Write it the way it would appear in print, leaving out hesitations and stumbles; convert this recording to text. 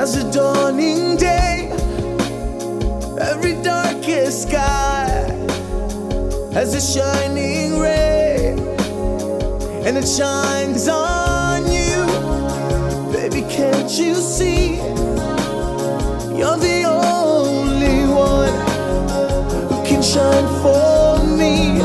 as a dawning day. Every darkest sky has a shining ray, and it shines on you. Baby, can't you see? You're the only one who can shine for me.